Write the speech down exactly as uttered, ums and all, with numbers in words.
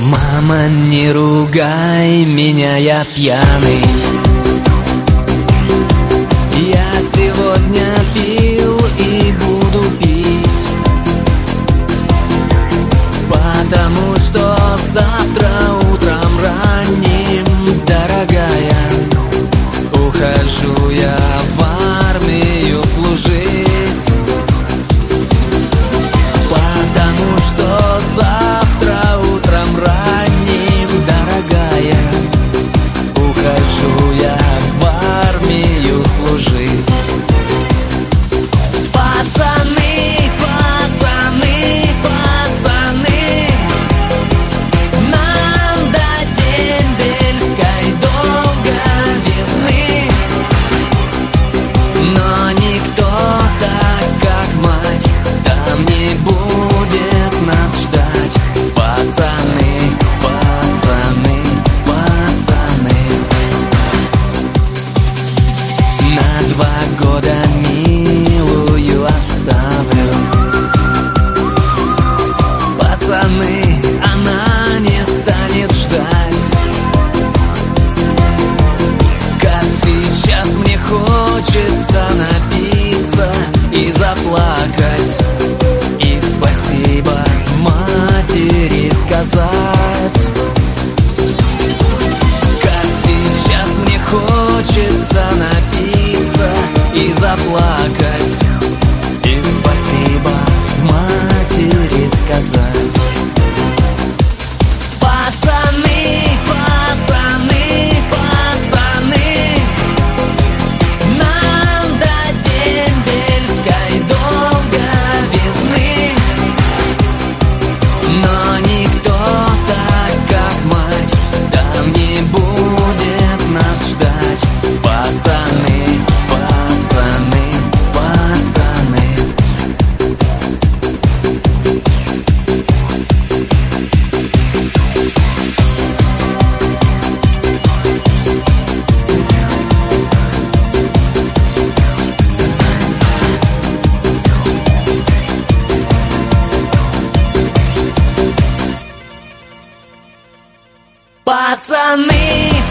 Мама, не ругай меня, я пьяный. Я сегодня пил и буду пить, потому что завтра утром ранним, дорогая, ухожу я в армию служить. Потому что завтра утром ранним, дорогая, ухожу я в армию служить. Пацаны, пацаны, пацаны, нам до дембельской долго весны, но никто так, как мать, там не будет нас ждать. Пацаны, пацаны, пацаны, на два года милую оставлю. Пацаны, она не станет ждать. Как сейчас мне хочется напиться и заплакать, и спасибо матери сказать. Как сейчас мне хочется напиться и заплакать, и спасибо матери сказать. Пацаны, пацаны, пацаны, нам до дембельской долго весны, но никто так, как мать, там не будет нас ждать. Пацаны, пацаны, пацаны. Пацаны,